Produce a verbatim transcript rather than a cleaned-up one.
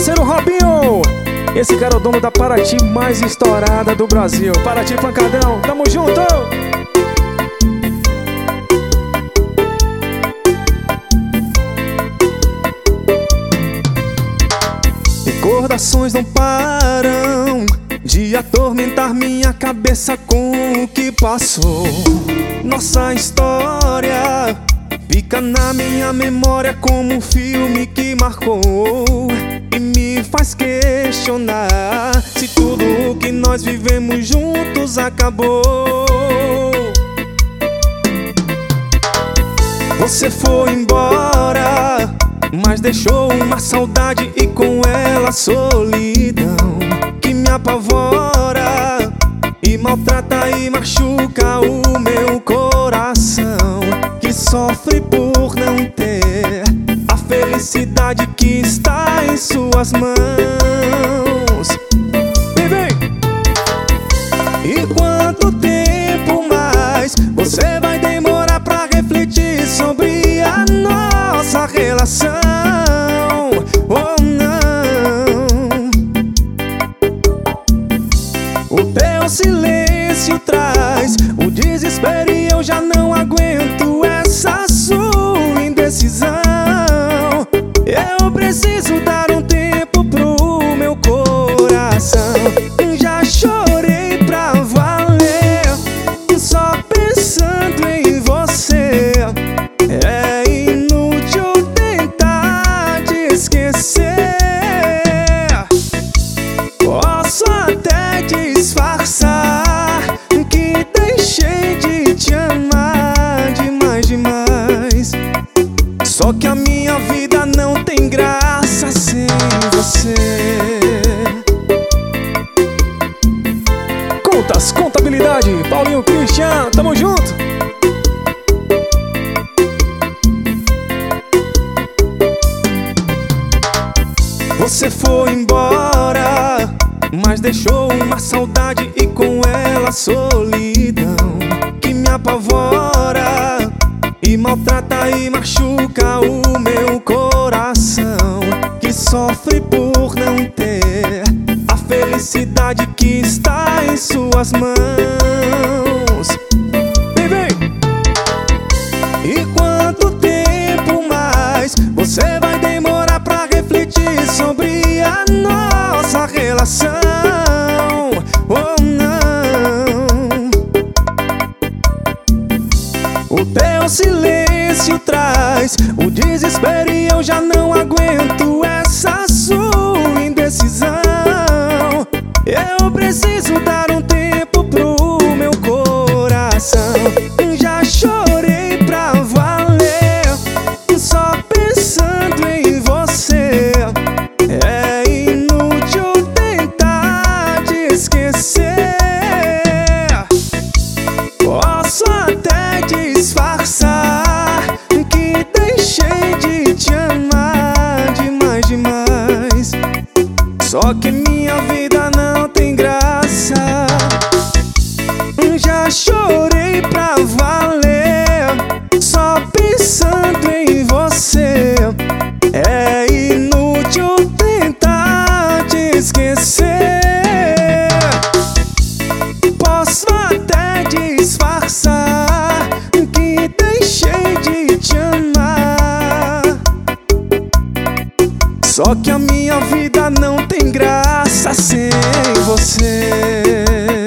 parceiro Robinho. Esse cara é o dono da Paraty mais estourada do Brasil. Paraty Pancadão, tamo junto! Recordações não param de atormentar minha cabeça com o que passou. Nossa história fica na minha memória como um filme que marcou e me faz questionar se tudo o que nós vivemos juntos acabou. Você foi embora, mas deixou uma saudade e com ela a solidão que me apavora e maltrata e machuca o meu coração, que sofre por não ter a felicidade que está em suas mãos. Vem, vem! E quanto tempo mais você vai demorar pra refletir sobre a nossa relação? Oh não, o teu silêncio traz o desespero e eu já não aguento essa sua indecisão. Eu preciso dar um tempo pro meu coração. Já chorei pra valer, só pensando em você. É inútil tentar te esquecer. Posso até disfarçar que deixei de te amar demais, demais. Só que a minha vida não tem graça sem você. Contas, contabilidade, Paulinho Cristiano, tamo junto! Você foi embora, mas deixou uma saudade e com ela a solidão que me apavora e maltrata e machuca o meu coração, que sofre por não ter a felicidade que está em suas mãos. Vem, vem! E quanto tempo mais você vai demorar pra refletir sobre a nossa relação? Oh não, o teu silêncio traz o desespero e eu já não aguento essa sua indecisão. Eu preciso dar um tempo pro meu coração. Já chorei pra valer, só pensando em você. É inútil tentar te esquecer. Posso até disfarçar que deixei de te amar demais, demais. Só que minha vida não tem graça. Já chorei pra valer, só pensando em você. É inútil tentar te esquecer. Posso até disfarçar que deixei de te amar. Só que a minha vida não tem graça sem você.